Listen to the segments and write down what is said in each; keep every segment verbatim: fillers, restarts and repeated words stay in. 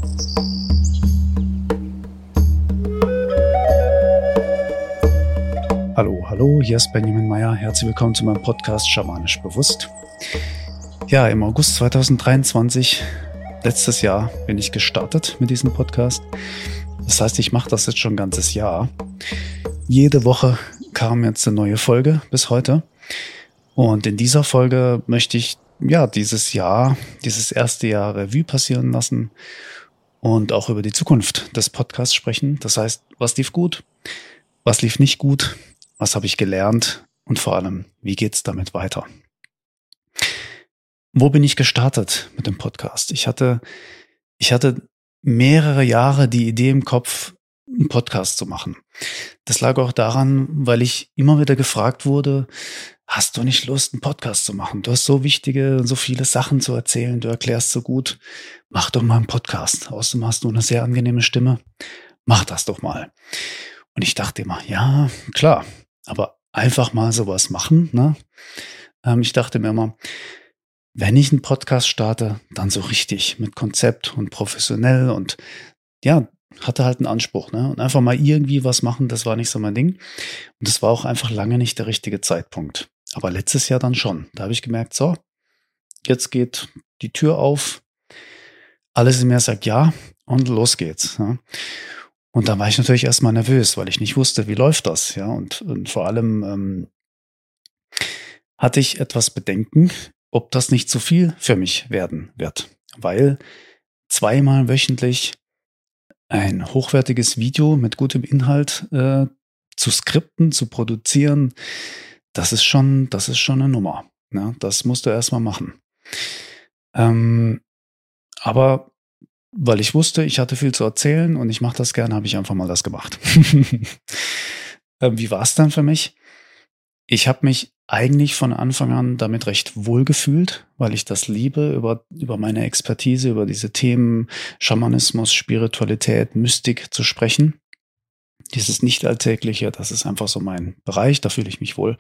Hallo, hallo, hier ist Benjamin Meyer. Herzlich willkommen zu meinem Podcast Schamanisch Bewusst. Ja, im August zweitausenddreiundzwanzig, letztes Jahr, bin ich gestartet mit diesem Podcast. Das heißt, ich mache das jetzt schon ein ganzes Jahr. Jede Woche kam jetzt eine neue Folge bis heute. Und in dieser Folge möchte ich ja dieses Jahr, dieses erste Jahr Revue passieren lassen und auch über die Zukunft des Podcasts sprechen. Das heißt, was lief gut, was lief nicht gut, was habe ich gelernt und vor allem, wie geht's damit weiter? Wo bin ich gestartet mit dem Podcast? Ich hatte, ich hatte mehrere Jahre die Idee im Kopf, einen Podcast zu machen. Das lag auch daran, weil ich immer wieder gefragt wurde, hast du nicht Lust, einen Podcast zu machen? Du hast so wichtige, so viele Sachen zu erzählen, du erklärst so gut. Mach doch mal einen Podcast. Außerdem hast du eine sehr angenehme Stimme. Mach das doch mal. Und ich dachte immer, ja, klar, aber einfach mal sowas machen, ne? Ähm, ich dachte mir immer, wenn ich einen Podcast starte, dann so richtig mit Konzept und professionell und ja, hatte halt einen Anspruch, ne? Und einfach mal irgendwie was machen, das war nicht so mein Ding. Und das war auch einfach lange nicht der richtige Zeitpunkt. Aber letztes Jahr dann schon. Da habe ich gemerkt, so, jetzt geht die Tür auf, alles in mir sagt ja und los geht's. Ja? Und da war ich natürlich erstmal nervös, weil ich nicht wusste, wie läuft das, ja. Und, und vor allem ähm, hatte ich etwas Bedenken, ob das nicht zu viel für mich werden wird. Weil zweimal wöchentlich ein hochwertiges Video mit gutem Inhalt äh, zu skripten, zu produzieren, das ist schon, das ist schon eine Nummer. Ne? Das musst du erstmal machen. Ähm, aber weil ich wusste, ich hatte viel zu erzählen und ich mache das gerne, habe ich einfach mal das gemacht. ähm, wie war es dann für mich? Ich habe mich eigentlich von Anfang an damit recht wohl gefühlt, weil ich das liebe, über, über meine Expertise, über diese Themen Schamanismus, Spiritualität, Mystik zu sprechen. Dieses Nicht-Alltägliche, das ist einfach so mein Bereich, da fühle ich mich wohl.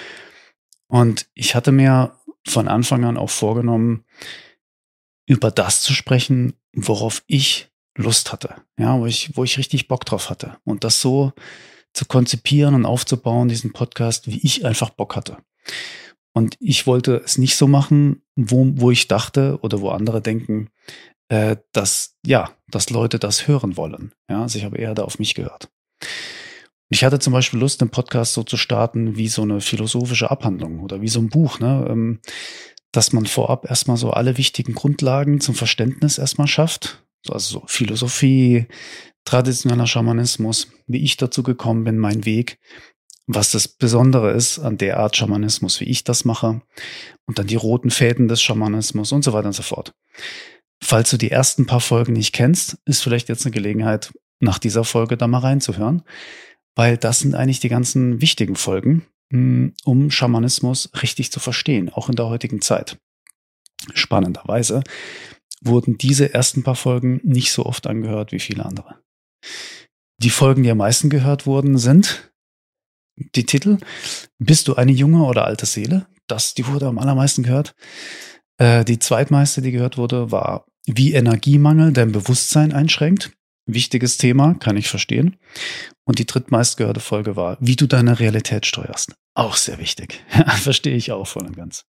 Und ich hatte mir von Anfang an auch vorgenommen, über das zu sprechen, worauf ich Lust hatte, ja, wo ich, wo ich richtig Bock drauf hatte. Und das so zu konzipieren und aufzubauen, diesen Podcast, wie ich einfach Bock hatte. Und ich wollte es nicht so machen, wo, wo ich dachte oder wo andere denken, äh, dass, ja, dass Leute das hören wollen. Ja, also ich habe eher da auf mich gehört. Ich hatte zum Beispiel Lust, den Podcast so zu starten wie so eine philosophische Abhandlung oder wie so ein Buch, ne, ähm, dass man vorab erstmal so alle wichtigen Grundlagen zum Verständnis erstmal schafft. Also so Philosophie, traditioneller Schamanismus, wie ich dazu gekommen bin, mein Weg, was das Besondere ist an der Art Schamanismus, wie ich das mache und dann die roten Fäden des Schamanismus und so weiter und so fort. Falls du die ersten paar Folgen nicht kennst, ist vielleicht jetzt eine Gelegenheit, nach dieser Folge da mal reinzuhören, weil das sind eigentlich die ganzen wichtigen Folgen, um Schamanismus richtig zu verstehen, auch in der heutigen Zeit. Spannenderweise wurden diese ersten paar Folgen nicht so oft angehört wie viele andere. Die Folgen, die am meisten gehört wurden, sind die Titel Bist du eine junge oder alte Seele? Das, die wurde am allermeisten gehört. Äh, die zweitmeiste, die gehört wurde, war Wie Energiemangel dein Bewusstsein einschränkt. Wichtiges Thema, kann ich verstehen. Und die drittmeist gehörte Folge war Wie du deine Realität steuerst. Auch sehr wichtig. Verstehe ich auch voll und ganz.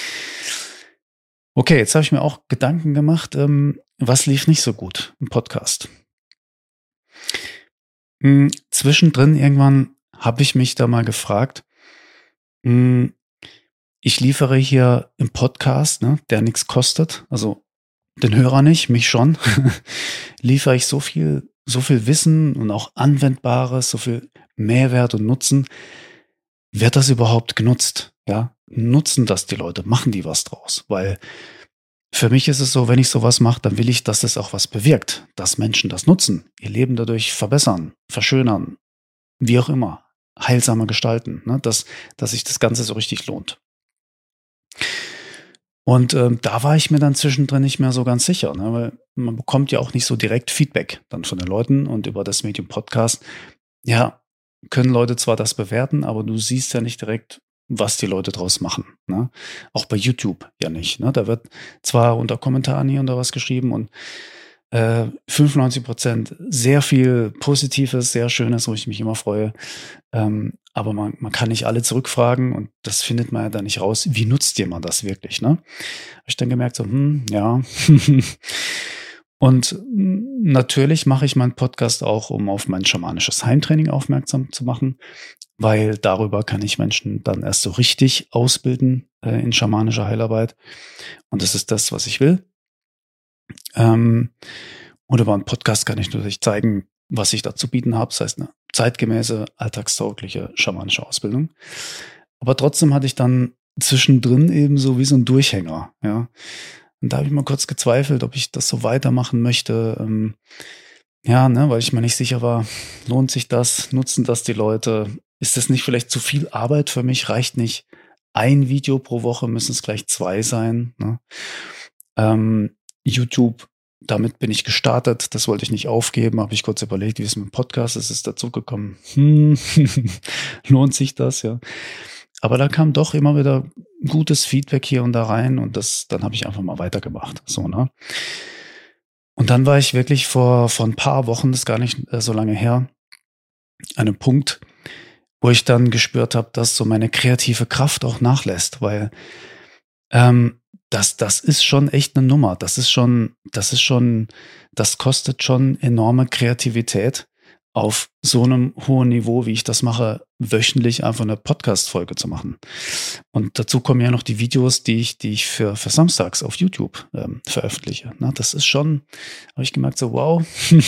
Okay, jetzt habe ich mir auch Gedanken gemacht, ähm, was lief nicht so gut im Podcast. Hm, zwischendrin irgendwann habe ich mich da mal gefragt, hm, ich liefere hier im Podcast, ne, der nichts kostet, also den Hörer nicht, mich schon, liefere ich so viel, so viel Wissen und auch Anwendbares, so viel Mehrwert und Nutzen. Wird das überhaupt genutzt? Ja, nutzen das die Leute? Machen die was draus? Weil für mich ist es so, wenn ich sowas mache, dann will ich, dass das auch was bewirkt, dass Menschen das nutzen, ihr Leben dadurch verbessern, verschönern, wie auch immer, heilsamer gestalten, ne? dass, dass sich das Ganze so richtig lohnt. Und ähm, da war ich mir dann zwischendrin nicht mehr so ganz sicher, ne? Weil man bekommt ja auch nicht so direkt Feedback dann von den Leuten und über das Medium Podcast, ja, können Leute zwar das bewerten, aber du siehst ja nicht direkt, was die Leute draus machen. Ne? Auch bei YouTube ja nicht. Ne? Da wird zwar unter Kommentaren hier und da was geschrieben und Äh, fünfundneunzig Prozent sehr viel Positives, sehr Schönes, wo ich mich immer freue. Ähm, aber man, man kann nicht alle zurückfragen und das findet man ja dann nicht raus. Wie nutzt jemand das wirklich, ne? Habe ich dann gemerkt, so, hm, ja. Und natürlich mache ich meinen Podcast auch, um auf mein schamanisches Heimtraining aufmerksam zu machen, weil darüber kann ich Menschen dann erst so richtig ausbilden äh, in schamanischer Heilarbeit. Und das ist das, was ich will. Ähm, und über einen Podcast kann ich natürlich zeigen, was ich da zu bieten habe. Das heißt, eine zeitgemäße, alltagstaugliche schamanische Ausbildung. Aber trotzdem hatte ich dann zwischendrin eben so wie so ein Durchhänger, ja. Und da habe ich mal kurz gezweifelt, ob ich das so weitermachen möchte. Ähm, ja, ne, weil ich mir nicht sicher war, lohnt sich das? Nutzen das die Leute? Ist das nicht vielleicht zu viel Arbeit für mich? Reicht nicht ein Video pro Woche? Müssen es gleich zwei sein? Ne? Ähm, YouTube, damit bin ich gestartet. Das wollte ich nicht aufgeben. Habe ich kurz überlegt, wie es mit dem Podcast ist. Es ist dazu gekommen. Hm, lohnt sich das? Ja. Aber da kam doch immer wieder gutes Feedback hier und da rein und das, dann habe ich einfach mal weitergemacht. So, ne? Und dann war ich wirklich vor, vor ein paar Wochen, das ist gar nicht äh, so lange her, an einem Punkt, wo ich dann gespürt habe, dass so meine kreative Kraft auch nachlässt, weil ähm, das, das ist schon echt eine Nummer. Das ist schon, das ist schon, das kostet schon enorme Kreativität, auf so einem hohen Niveau, wie ich das mache, wöchentlich einfach eine Podcast-Folge zu machen. Und dazu kommen ja noch die Videos, die ich, die ich für, für samstags auf YouTube ähm, veröffentliche. Na, das ist schon, habe ich gemerkt, so wow.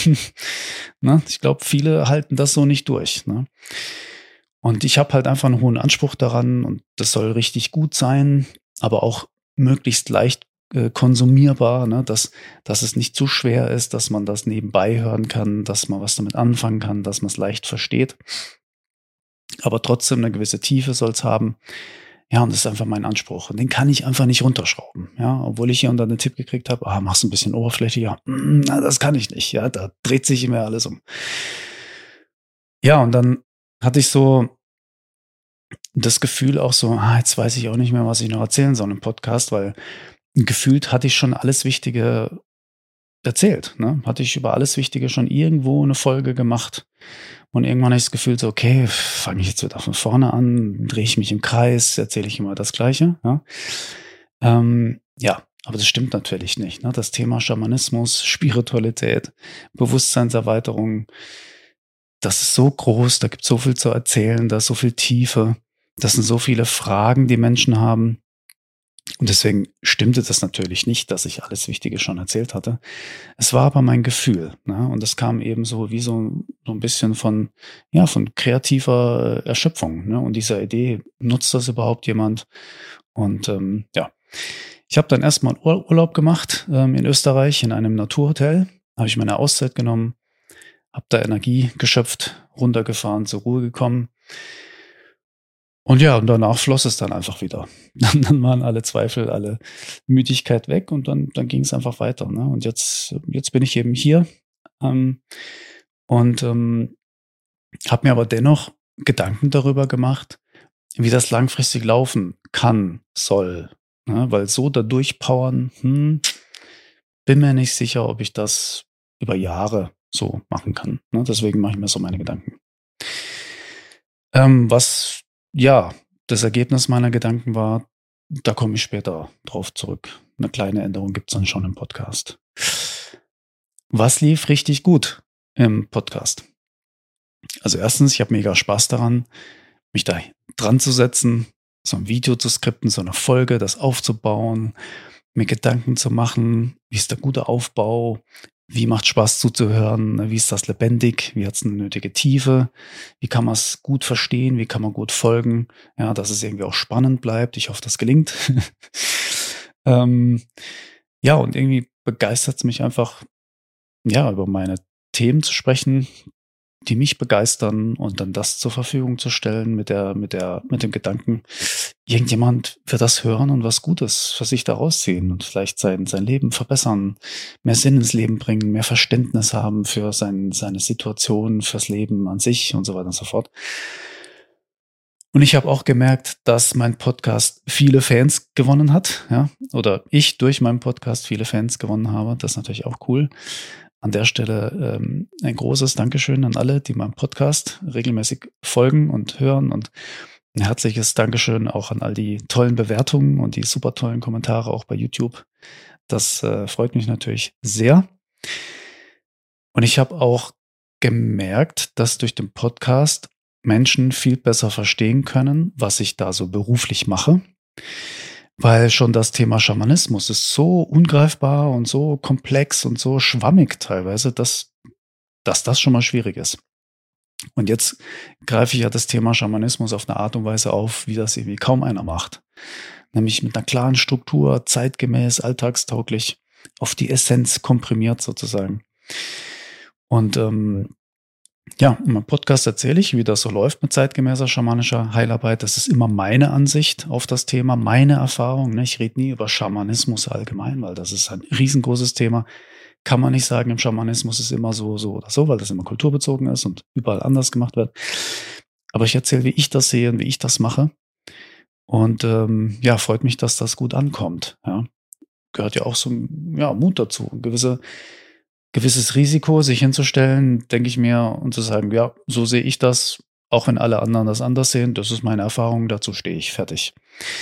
Na, ich glaube, viele halten das so nicht durch. Ne? Und ich habe halt einfach einen hohen Anspruch daran und das soll richtig gut sein, aber auch möglichst leicht äh, konsumierbar, ne? dass, dass es nicht zu schwer ist, dass man das nebenbei hören kann, dass man was damit anfangen kann, dass man es leicht versteht. Aber trotzdem eine gewisse Tiefe soll es haben. Ja, und das ist einfach mein Anspruch. Und den kann ich einfach nicht runterschrauben. Ja, obwohl ich hier und da einen Tipp gekriegt habe, ah, mach's ein bisschen oberflächlicher. Na, das kann ich nicht. Ja, da dreht sich immer alles um. Ja, und dann hatte ich so das Gefühl auch so, ah, jetzt weiß ich auch nicht mehr, was ich noch erzählen soll im Podcast, weil gefühlt hatte ich schon alles Wichtige erzählt. Ne? Hatte ich über alles Wichtige schon irgendwo eine Folge gemacht. Und irgendwann habe ich das Gefühl so, okay, fange ich jetzt wieder von vorne an, drehe ich mich im Kreis, erzähle ich immer das Gleiche. Ja, ähm, ja, aber das stimmt natürlich nicht. Ne? Das Thema Schamanismus, Spiritualität, Bewusstseinserweiterung, das ist so groß, da gibt es so viel zu erzählen, da ist so viel Tiefe, das sind so viele Fragen, die Menschen haben. Und deswegen stimmte das natürlich nicht, dass ich alles Wichtige schon erzählt hatte. Es war aber mein Gefühl, ne? Und es kam eben so wie so, so ein bisschen von, ja, von kreativer Erschöpfung, ne? Und dieser Idee, nutzt das überhaupt jemand? Und ähm, ja, ich habe dann erstmal Ur- Urlaub gemacht ähm, in Österreich in einem Naturhotel. Habe ich meine Auszeit genommen, habe da Energie geschöpft, runtergefahren, zur Ruhe gekommen. Und ja, und danach floss es dann einfach wieder. Dann, dann waren alle Zweifel, alle Müdigkeit weg und dann, dann ging es einfach weiter. Ne? Und jetzt, jetzt bin ich eben hier ähm, und ähm, habe mir aber dennoch Gedanken darüber gemacht, wie das langfristig laufen kann, soll. Ne? Weil so da durchpowern, hm, bin mir nicht sicher, ob ich das über Jahre so machen kann. Ne? Deswegen mache ich mir so meine Gedanken. Ähm, was, ja, das Ergebnis meiner Gedanken war, da komme ich später drauf zurück. Eine kleine Änderung gibt es dann schon im Podcast. Was lief richtig gut im Podcast? Also erstens, ich habe mega Spaß daran, mich da dran zu setzen, so ein Video zu skripten, so eine Folge, das aufzubauen, mir Gedanken zu machen, wie ist der gute Aufbau, wie macht Spaß zuzuhören, wie ist das lebendig, wie hat es eine nötige Tiefe, wie kann man es gut verstehen, wie kann man gut folgen, ja, dass es irgendwie auch spannend bleibt. Ich hoffe, das gelingt. ähm, ja, und irgendwie begeistert es mich einfach, ja, über meine Themen zu sprechen, die mich begeistern und dann das zur Verfügung zu stellen mit der, mit der, mit dem Gedanken, irgendjemand wird das hören und was Gutes für sich daraus ziehen und vielleicht sein, sein Leben verbessern, mehr Sinn ins Leben bringen, mehr Verständnis haben für sein, seine Situation, fürs Leben an sich und so weiter und so fort. Und ich habe auch gemerkt, dass mein Podcast viele Fans gewonnen hat, ja, oder ich durch meinen Podcast viele Fans gewonnen habe. Das ist natürlich auch cool. An der Stelle ähm, ein großes Dankeschön an alle, die meinem Podcast regelmäßig folgen und hören, und ein herzliches Dankeschön auch an all die tollen Bewertungen und die super tollen Kommentare auch bei YouTube. Das äh, freut mich natürlich sehr. Und ich habe auch gemerkt, dass durch den Podcast Menschen viel besser verstehen können, was ich da so beruflich mache. Weil schon das Thema Schamanismus ist so ungreifbar und so komplex und so schwammig teilweise, dass, dass das schon mal schwierig ist. Und jetzt greife ich ja das Thema Schamanismus auf eine Art und Weise auf, wie das irgendwie kaum einer macht. Nämlich mit einer klaren Struktur, zeitgemäß, alltagstauglich, auf die Essenz komprimiert sozusagen. Und ähm, ja, in meinem Podcast erzähle ich, wie das so läuft mit zeitgemäßer schamanischer Heilarbeit. Das ist immer meine Ansicht auf das Thema, meine Erfahrung. Ich rede nie über Schamanismus allgemein, weil das ist ein riesengroßes Thema. Kann man nicht sagen, im Schamanismus ist immer so, so oder so, weil das immer kulturbezogen ist und überall anders gemacht wird. Aber ich erzähle, wie ich das sehe und wie ich das mache. Und ähm, ja, freut mich, dass das gut ankommt. Ja. Gehört ja auch so ja, Mut dazu, ein gewisse, gewisses Risiko, sich hinzustellen, denke ich mir, und zu sagen, ja, so sehe ich das, auch wenn alle anderen das anders sehen. Das ist meine Erfahrung, dazu stehe ich, fertig.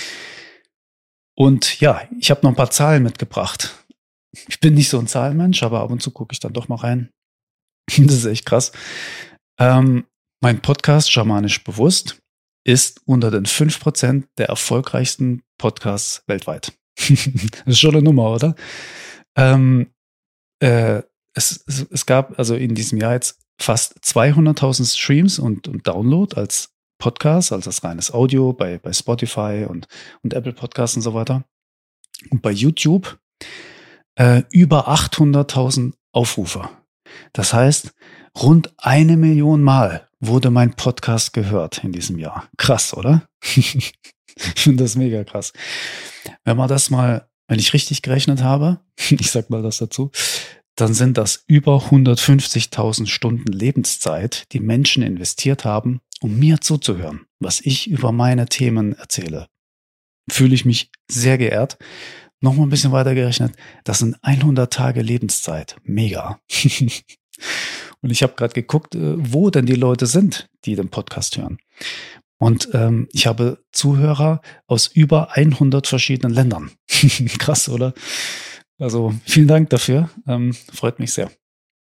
Und ja, ich habe noch ein paar Zahlen mitgebracht. Ich bin nicht so ein Zahlenmensch, aber ab und zu gucke ich dann doch mal rein. Das ist echt krass. Ähm, mein Podcast Schamanisch Bewusst ist unter den fünf Prozent der erfolgreichsten Podcasts weltweit. Das ist schon eine Nummer, oder? Ähm, äh, es, es, es gab also in diesem Jahr jetzt fast zweihunderttausend Streams und, und Download als Podcast, also als reines Audio bei, bei Spotify und, und Apple Podcasts und so weiter. Und bei YouTube äh, über achthunderttausend Aufrufe. Das heißt, rund eine Million Mal wurde mein Podcast gehört in diesem Jahr. Krass, oder? Ich finde das mega krass. Wenn man das mal, wenn ich richtig gerechnet habe, ich sag mal das dazu, dann sind das über hundertfünfzigtausend Stunden Lebenszeit, die Menschen investiert haben, um mir zuzuhören, was ich über meine Themen erzähle. Fühle ich mich sehr geehrt. Nochmal ein bisschen weiter gerechnet, das sind hundert Tage Lebenszeit. Mega. Und ich habe gerade geguckt, wo denn die Leute sind, die den Podcast hören. Und ähm, ich habe Zuhörer aus über hundert verschiedenen Ländern. Krass, oder? Also vielen Dank dafür. Ähm, freut mich sehr.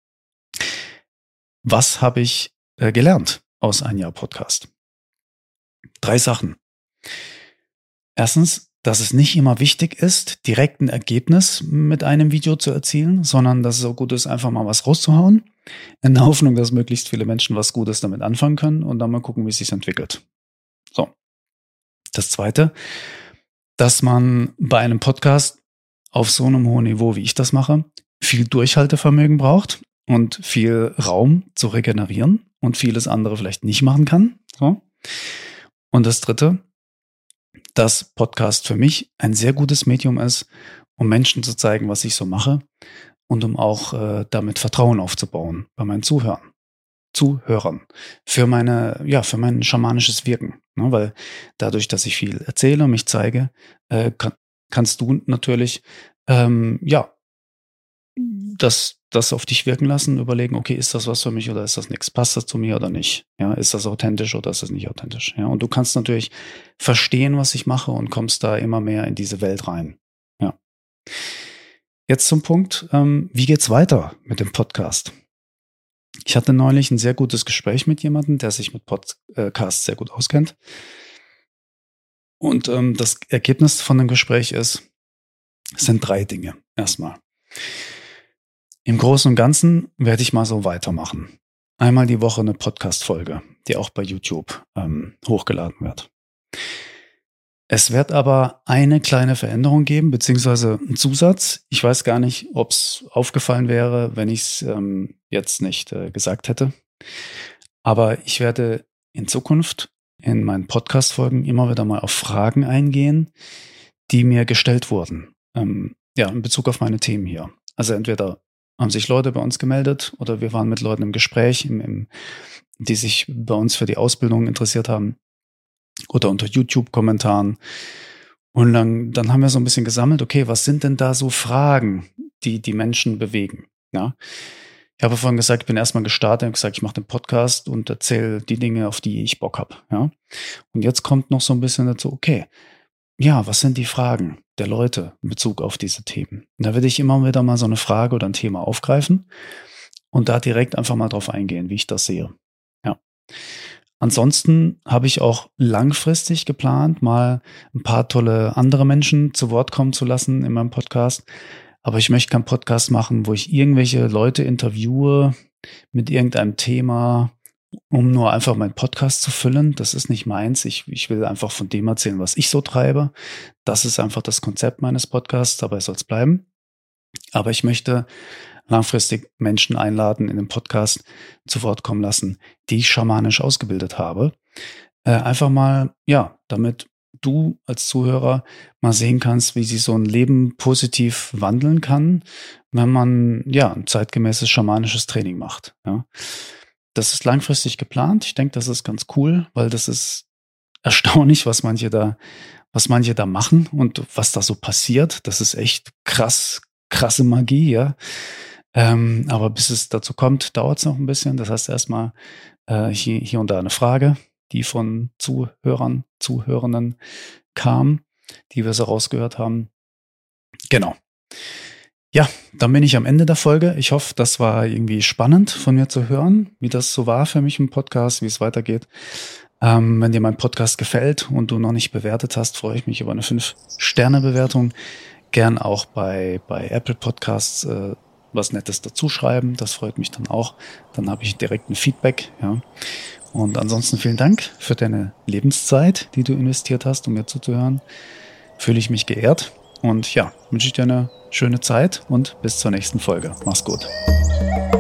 Was habe ich äh, gelernt aus ein Jahr Podcast? Drei Sachen. Erstens, dass es nicht immer wichtig ist, direkt ein Ergebnis mit einem Video zu erzielen, sondern dass es auch gut ist, einfach mal was rauszuhauen, in der Hoffnung, dass möglichst viele Menschen was Gutes damit anfangen können und dann mal gucken, wie es sich entwickelt. So. Das Zweite, dass man bei einem Podcast auf so einem hohen Niveau, wie ich das mache, viel Durchhaltevermögen braucht und viel Raum zu regenerieren und vieles andere vielleicht nicht machen kann. So. Und das Dritte, dass Podcast für mich ein sehr gutes Medium ist, um Menschen zu zeigen, was ich so mache und um auch äh, damit Vertrauen aufzubauen bei meinen Zuhörern. Zuhörern für meine, ja, für mein schamanisches Wirken. Ne? Weil dadurch, dass ich viel erzähle und mich zeige, äh, kann, kannst du natürlich, ähm, ja, das, das auf dich wirken lassen, überlegen, okay, ist das was für mich oder ist das nichts? Passt das zu mir oder nicht? Ja, ist das authentisch oder ist das nicht authentisch? Ja, und du kannst natürlich verstehen, was ich mache und kommst da immer mehr in diese Welt rein. Ja. Jetzt zum Punkt, ähm, wie geht's weiter mit dem Podcast? Ich hatte neulich ein sehr gutes Gespräch mit jemandem, der sich mit Podcasts sehr gut auskennt. Und ähm, das Ergebnis von dem Gespräch ist, es sind drei Dinge. Erstmal. Im Großen und Ganzen werde ich mal so weitermachen. Einmal die Woche eine Podcast-Folge, die auch bei YouTube ähm, hochgeladen wird. Es wird aber eine kleine Veränderung geben, beziehungsweise einen Zusatz. Ich weiß gar nicht, ob es aufgefallen wäre, wenn ich es ähm, jetzt nicht äh, gesagt hätte. Aber ich werde in Zukunft in meinen Podcast-Folgen immer wieder mal auf Fragen eingehen, die mir gestellt wurden. Ähm, ja, in Bezug auf meine Themen hier. Also entweder haben sich Leute bei uns gemeldet oder wir waren mit Leuten im Gespräch, im, im, die sich bei uns für die Ausbildung interessiert haben. oder unter YouTube-Kommentaren. Und dann, dann haben wir so ein bisschen gesammelt, okay, was sind denn da so Fragen, die die Menschen bewegen? Ja. Ich habe vorhin gesagt, ich bin erstmal gestartet und gesagt, ich mache den Podcast und erzähle die Dinge, auf die ich Bock habe. Ja. Und jetzt kommt noch so ein bisschen dazu, okay, ja, was sind die Fragen der Leute in Bezug auf diese Themen? Und da werde ich immer wieder mal so eine Frage oder ein Thema aufgreifen und da direkt einfach mal drauf eingehen, wie ich das sehe. Ja. Ansonsten habe ich auch langfristig geplant, mal ein paar tolle andere Menschen zu Wort kommen zu lassen in meinem Podcast. Aber ich möchte keinen Podcast machen, wo ich irgendwelche Leute interviewe mit irgendeinem Thema, um nur einfach meinen Podcast zu füllen. Das ist nicht meins. Ich, ich will einfach von dem erzählen, was ich so treibe. Das ist einfach das Konzept meines Podcasts. Dabei soll es bleiben. Aber ich möchte langfristig Menschen einladen, in den Podcast zu Wort kommen lassen, die ich schamanisch ausgebildet habe. Äh, einfach mal, ja, damit du als Zuhörer mal sehen kannst, wie sich so ein Leben positiv wandeln kann, wenn man, ja, ein zeitgemäßes schamanisches Training macht. Ja. Das ist langfristig geplant. Ich denke, das ist ganz cool, weil das ist erstaunlich, was manche da, was manche da machen und was da so passiert. Das ist echt krass, krasse Magie, ja. Ähm, aber bis es dazu kommt, dauert es noch ein bisschen. Das heißt erstmal äh, hier, hier und da eine Frage, die von Zuhörern, Zuhörenden kam, die wir so rausgehört haben. Genau. Ja, dann bin ich am Ende der Folge. Ich hoffe, das war irgendwie spannend von mir zu hören, wie das so war für mich im Podcast, wie es weitergeht. Ähm, wenn dir mein Podcast gefällt und du noch nicht bewertet hast, freue ich mich über eine fünf Sterne Bewertung. Gern auch bei, bei Apple Podcasts äh, was Nettes dazu schreiben. Das freut mich dann auch. Dann habe ich direkt ein Feedback. Ja. Und ansonsten vielen Dank für deine Lebenszeit, die du investiert hast, um mir zuzuhören. Fühle ich mich geehrt. Und ja, wünsche ich dir eine schöne Zeit und bis zur nächsten Folge. Mach's gut.